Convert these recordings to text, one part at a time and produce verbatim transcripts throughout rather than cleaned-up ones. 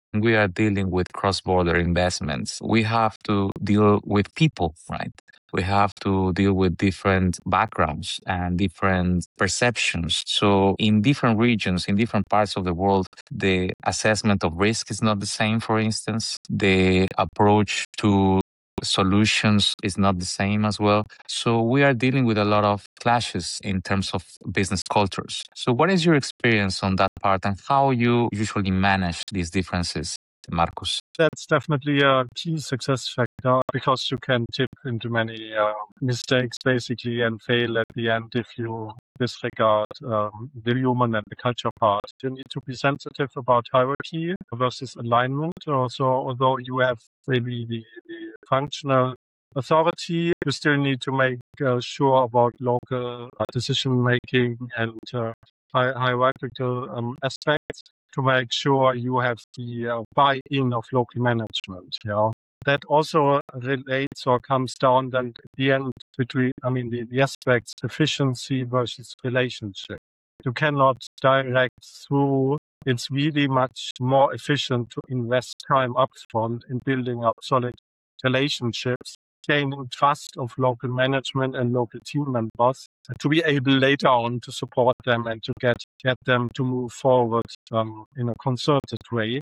we are dealing with cross-border investments, we have to deal with people, right? We have to deal with different backgrounds and different perceptions. So in different regions, in different parts of the world, the assessment of risk is not the same, for instance. The approach to solutions is not the same as well. So we are dealing with a lot of clashes in terms of business cultures. So what is your experience on that part and how you usually manage these differences, Marcus? That's definitely a key success factor because you can tip into many uh, mistakes basically and fail at the end if you disregard um, the human and the culture part. You need to be sensitive about hierarchy versus alignment. Also, although you have maybe the, the functional authority, you still need to make uh, sure about local uh, decision making and uh, hi- hierarchical um, aspects to make sure you have the uh, buy-in of local management. Yeah, that also relates or comes down then at the end between, I mean, the, the aspects efficiency versus relationship. You cannot direct through. It's really much more efficient to invest time upfront in building up solid relationships, gaining trust of local management and local team members to be able later on to support them and to get, get them to move forward um, in a concerted way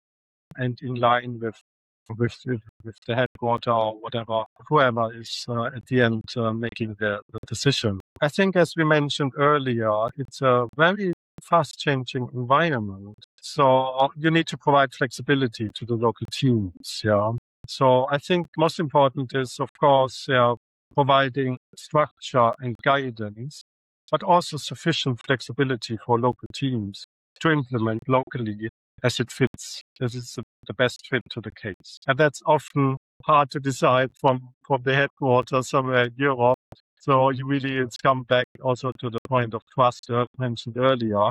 and in line with with, with, with the headquarter or whatever, whoever is uh, at the end uh, making the, the decision. I think, as we mentioned earlier, it's a very fast-changing environment. So you need to provide flexibility to the local teams. Yeah. So I think most important is, of course, yeah, providing structure and guidance, but also sufficient flexibility for local teams to implement locally as it fits, as it's the best fit to the case. And that's often hard to decide from, from the headquarters somewhere in Europe. So you really, it's come back also to the point of trust I mentioned earlier.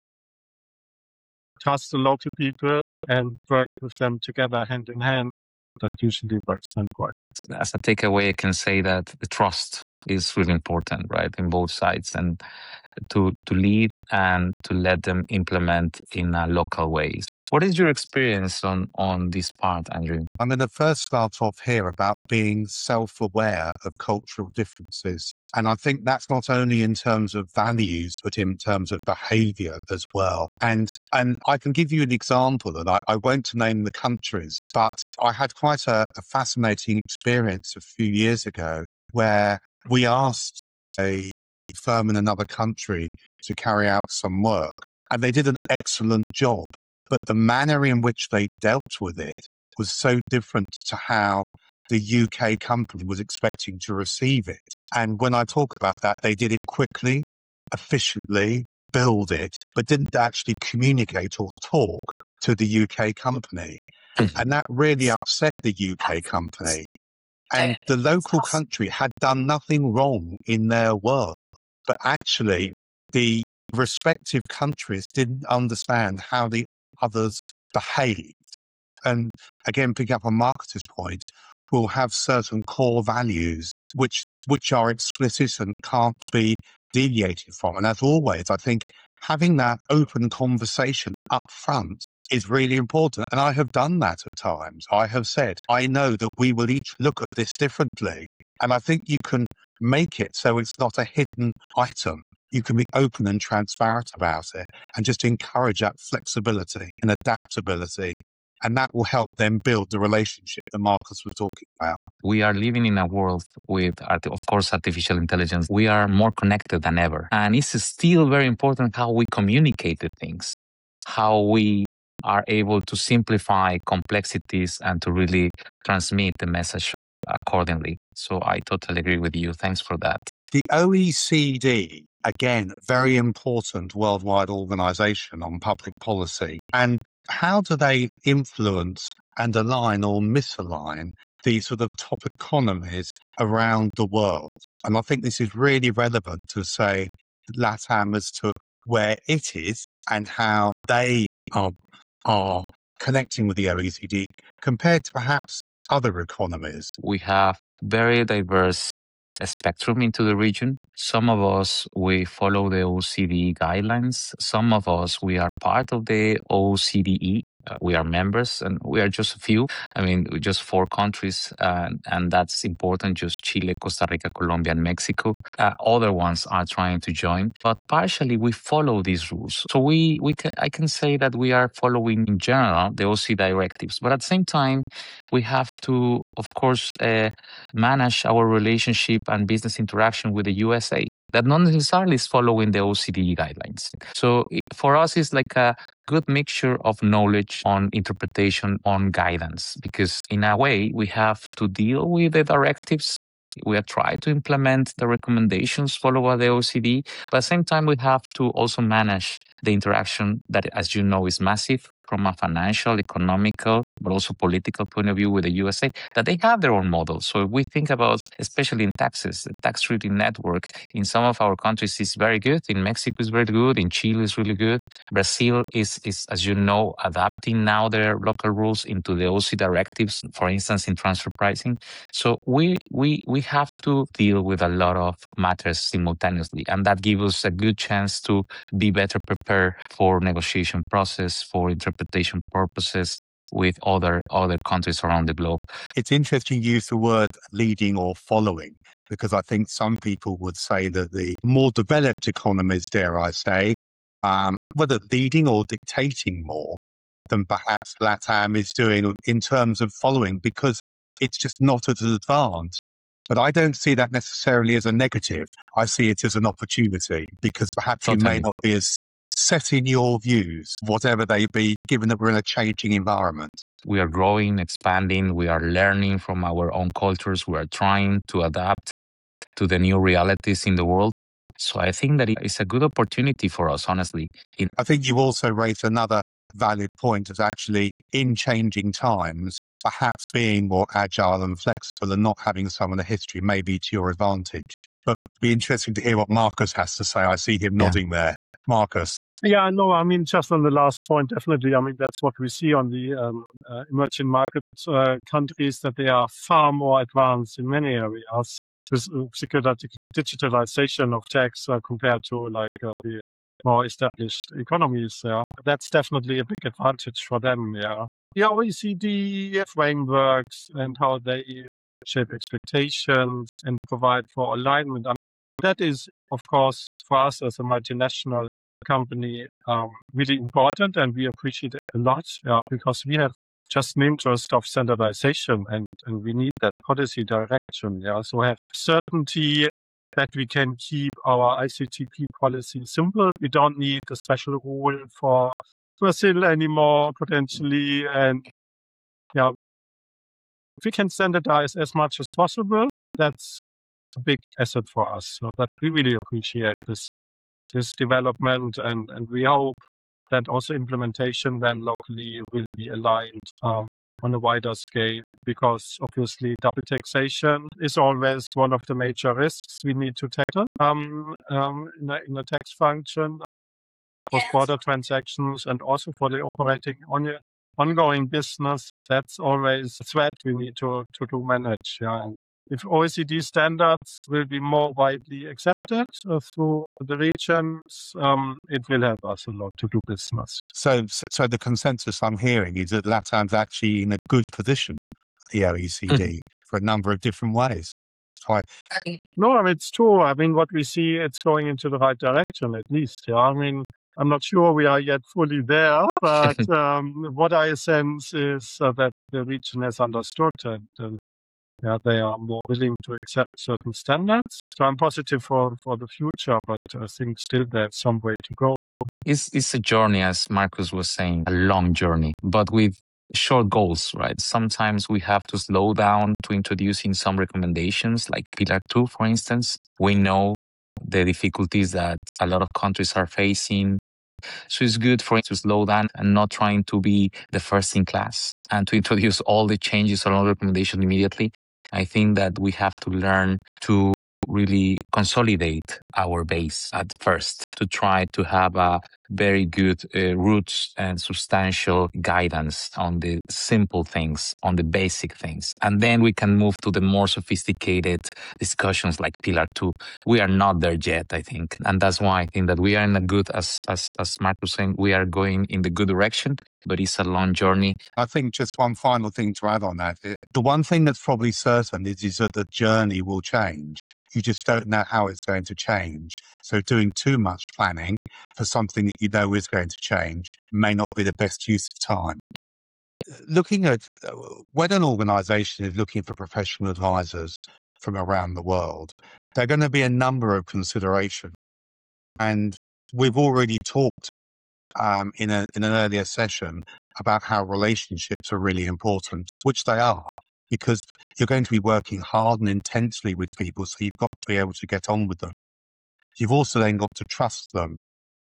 Trust the local people and work with them together hand in hand. That usually works then quite. As a takeaway, I can say that the trust is really important, right, in both sides, and to to lead and to let them implement in a local ways. What is your experience on on this part, Andrew? I'm going to first start off here about being self-aware of cultural differences. And I think that's not only in terms of values, but in terms of behavior as well. And and I can give you an example, and I, I won't name the countries, but I had quite a, a fascinating experience a few years ago where we asked a firm in another country to carry out some work, and they did an excellent job. But the manner in which they dealt with it was so different to how the U K company was expecting to receive it. And when I talk about that, they did it quickly, efficiently, build it, but didn't actually communicate or talk to the U K company. And that really upset the U K company. And the local country had done nothing wrong in their work, but actually the respective countries didn't understand how the others behaved. And again, picking up on Marcus's point, we'll have certain core values which which are explicit and can't be deviated from. And as always, I think having that open conversation up front is really important. And I have done that at times. I have said, I know that we will each look at this differently. And I think you can make it so it's not a hidden item. You can be open and transparent about it and just encourage that flexibility and adaptability. And that will help them build the relationship that Marcus was talking about. We are living in a world with, of course, artificial intelligence. We are more connected than ever. And it's still very important how we communicate the things, how we are able to simplify complexities and to really transmit the message accordingly. So I totally agree with you. Thanks for that. The O E C D, again, very important worldwide organization on public policy. And how do they influence and align or misalign these sort of top economies around the world? And I think this is really relevant to say LATAM as to where it is and how they are, are connecting with the O E C D compared to perhaps other economies. We have very diverse spectrum into the region. Some of us, we follow the O E C D guidelines. Some of us, we are part of the O E C D E, Uh, we are members, and we are just a few. I mean, just four countries, uh, and that's important. Just Chile, Costa Rica, Colombia, and Mexico. Uh, other ones are trying to join, but partially we follow these rules. So we we can, I can say that we are following in general the O C directives, but at the same time, we have to, of course, uh, manage our relationship and business interaction with the U S A. That not necessarily is following the O C D guidelines. So for us, it's like a good mixture of knowledge on interpretation, on guidance, because in a way, we have to deal with the directives. We are trying to implement the recommendations followed by the O C D, but at the same time, we have to also manage the interaction that, as you know, is massive from a financial, economical, but also political point of view with the U S A, that they have their own model. So if we think about, especially in taxes, the tax treaty network in some of our countries is very good. In Mexico is very good. In Chile is really good. Brazil is, is, as you know, adapting now their local rules into the O C directives, for instance, in transfer pricing. So we, we, we have to deal with a lot of matters simultaneously, and that gives us a good chance to be better prepared for negotiation process, for interpretation purposes with other other countries around the globe. It's interesting you use the word leading or following, because I think some people would say that the more developed economies, dare I say, um, whether leading or dictating more than perhaps LATAM is doing in terms of following, because it's just not as advanced. But I don't see that necessarily as a negative. I see it as an opportunity, because perhaps Totally. you may not be as set in your views, whatever they be, given that we're in a changing environment. We are growing, expanding, we are learning from our own cultures, we are trying to adapt to the new realities in the world. So I think that it's a good opportunity for us, honestly. In- I think you also raised another valid point, as actually in changing times, perhaps being more agile and flexible and not having some of the history may be to your advantage. But it'd be interesting to hear what Marcus has to say. I see him nodding yeah. there. Marcus. Yeah, no, I mean, just on the last point, definitely. I mean, that's what we see on the um, uh, emerging market uh, countries, that they are far more advanced in many areas with uh, digitalization of tax uh, compared to like uh, the more established economies. Yeah, that's definitely a big advantage for them. Yeah, the O E C D frameworks and how they shape expectations and provide for alignment. I mean, that is, of course, for us as a multinational company, um, really important, and we appreciate it a lot, yeah, because we have just an interest of standardization, and, and we need that policy direction. Yeah, so have certainty that we can keep our I C T P policy simple. We don't need a special rule for Brazil anymore, potentially, and yeah, if we can standardize as much as possible, that's a big asset for us. So that we really appreciate this. this development, and, and we hope that also implementation then locally will be aligned um, on a wider scale, because obviously double taxation is always one of the major risks we need to tackle um, um, in, a, in a tax function, cross-border transactions, and also for the operating on ongoing business. That's always a threat we need to, to, to manage. Yeah. And if O E C D standards will be more widely accepted uh, through the regions, um, it will help us a lot to do business. So, so the consensus I'm hearing is that LATAM's actually in a good position, the O E C D, mm. for a number of different ways. Right. No, I mean, it's true. I mean, what we see, it's going into the right direction, at least. Yeah, I mean, I'm not sure we are yet fully there, but um, what I sense is uh, that the region has understood and uh, yeah, they are more willing to accept certain standards. So I'm positive for, for the future, but I think still there's some way to go. It's, it's a journey, as Marcus was saying, a long journey, but with short goals, right? Sometimes we have to slow down to introducing some recommendations, like Pillar two, for instance. We know the difficulties that a lot of countries are facing. So it's good for us to slow down and not trying to be the first in class and to introduce all the changes or all the recommendations immediately. I think that we have to learn to really consolidate our base at first, to try to have a very good uh, roots and substantial guidance on the simple things, on the basic things. And then we can move to the more sophisticated discussions like Pillar Two. We are not there yet, I think. And that's why I think that we are in a good, as, as, as Mark was saying, we are going in the good direction, but it's a long journey. I think just one final thing to add on that. The one thing that's probably certain is, is that the journey will change. You just don't know how it's going to change. So doing too much planning for something that you know is going to change may not be the best use of time. Looking at when an organization is looking for professional advisors from around the world, there are going to be a number of considerations. And we've already talked um, in, a, in an earlier session about how relationships are really important, which they are, because you're going to be working hard and intensely with people, so you've got to be able to get on with them. You've also then got to trust them.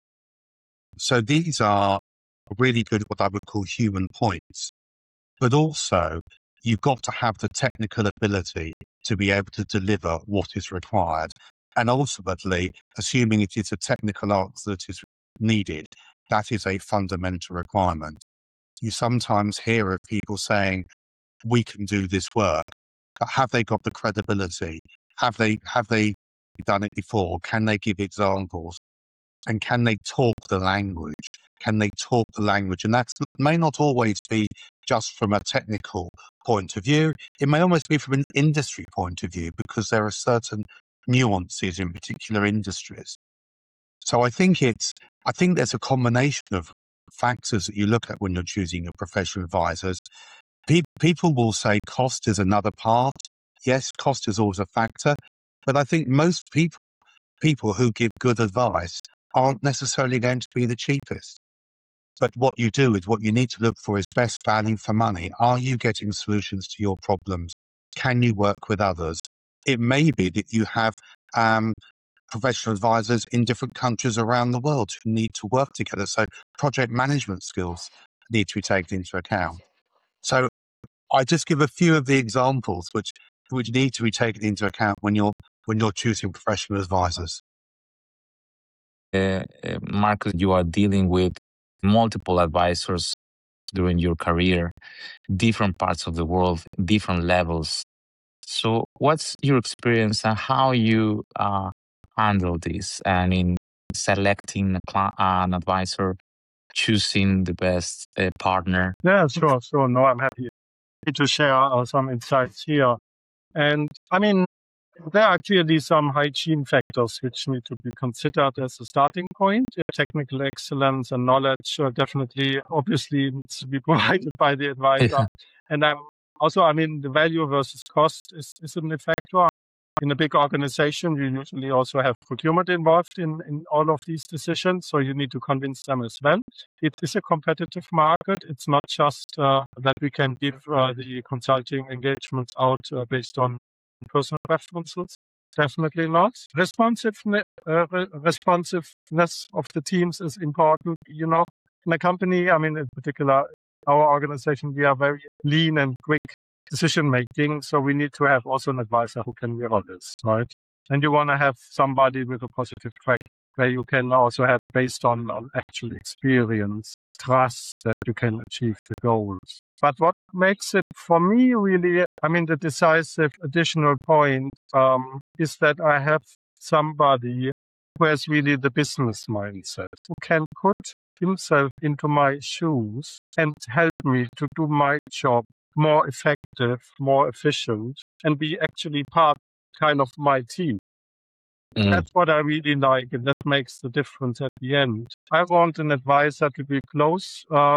So these are really good, what I would call human points. But also, you've got to have the technical ability to be able to deliver what is required. And ultimately, assuming it is a technical answer that is needed, that is a fundamental requirement. You sometimes hear of people saying, we can do this work, but have they got the credibility? Have they, have they done it before? Can they give examples? And can they talk the language? Can they talk the language? And that may not always be just from a technical point of view. It may almost be from an industry point of view, because there are certain nuances in particular industries. So I think it's, I think there's a combination of factors that you look at when you're choosing your professional advisors. Pe- people will say cost is another part. Yes, cost is always a factor, but I think most people, people who give good advice aren't necessarily going to be the cheapest. But what you do is, what you need to look for is best value for money. Are you getting solutions to your problems? Can you work with others? It may be that you have um, professional advisors in different countries around the world who need to work together. So project management skills need to be taken into account. So I just give a few of the examples which which need to be taken into account when you're when you're choosing professional advisors. Uh, uh, Marcus, you are dealing with multiple advisors during your career, different parts of the world, different levels. So what's your experience and how you uh, handle this? And in selecting a cl- an advisor, choosing the best uh, partner? Yeah, sure. So no, I'm happy to share uh, some insights here. And I mean, there are clearly some hygiene factors which need to be considered as a starting point. Yeah, technical excellence and knowledge uh, definitely, obviously, needs to be provided by the advisor. And I'm also, I mean, the value versus cost is, is an factor. In a big organization, you usually also have procurement involved in, in all of these decisions, so you need to convince them as well. It is a competitive market. It's not just uh, that we can give uh, the consulting engagements out uh, based on personal preferences. Definitely not. Responsiveness, uh, re- responsiveness of the teams is important. You know, in a company, I mean, in particular, our organization, we are very lean and quick decision making. So we need to have also an advisor who can mirror this, right? And you want to have somebody with a positive track where you can also have, based on, on actual experience, trust that you can achieve the goals. But what makes it for me really, I mean, the decisive additional point um, is that I have somebody who has really the business mindset, who can put himself into my shoes and help me to do my job more effective, more efficient, and be actually part kind of my team. Mm. That's what I really like, and that makes the difference at the end. I want an advisor to be close uh,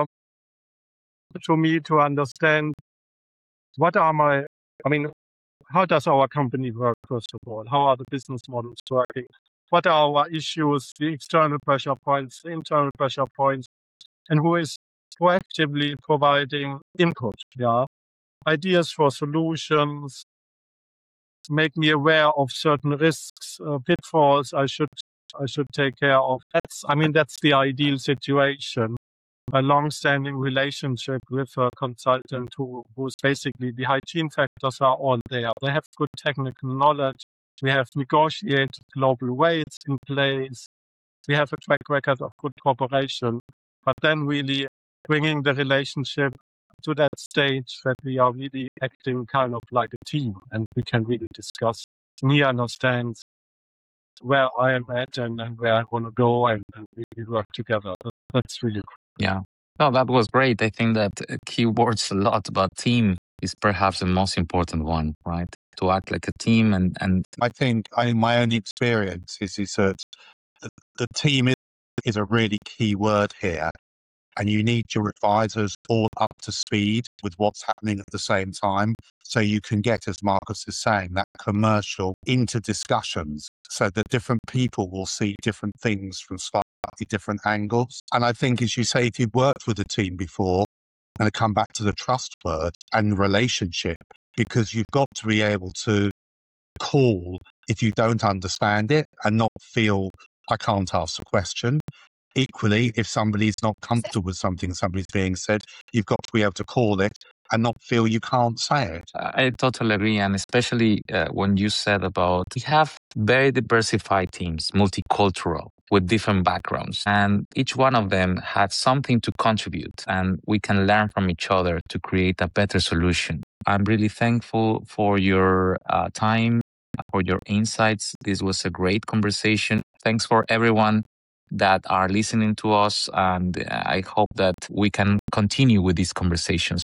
to me, to understand what are my, I mean, how does our company work, first of all? How are the business models working? What are our issues, the external pressure points, the internal pressure points, and who is proactively providing input, yeah? Ideas for solutions, make me aware of certain risks, uh, pitfalls I should I should take care of. That's, I mean, that's the ideal situation. A long-standing relationship with a consultant who who's basically, the hygiene factors are all there. They have good technical knowledge. We have negotiated global rates in place. We have a track record of good cooperation, but then really bringing the relationship to that stage that we are really acting kind of like a team, and we can really discuss. Me understands where I am at and, and where I want to go, and, and we work together. That, that's really cool. Yeah. No, that was great. I think that uh, keywords a lot, but team is perhaps the most important one, right? To act like a team, and and I think I my own experience is is that the, the team is, is a really key word here, and you need your advisors all up to speed with what's happening at the same time, so you can get, as Marcus is saying, that commercial into discussions, so that different people will see different things from slightly different angles. And I think, as you say, if you've worked with a team before, and I come back to the trust word and relationship, because you've got to be able to call if you don't understand it and not feel I can't ask the question. Equally, if somebody's not comfortable with something somebody's being said, you've got to be able to call it and not feel you can't say it. I totally agree. And especially uh, when you said about we have very diversified teams, multicultural, with different backgrounds, and each one of them had something to contribute, and we can learn from each other to create a better solution. I'm really thankful for your uh, time, for your insights. This was a great conversation. Thanks for everyone that are listening to us, and I hope that we can continue with these conversations.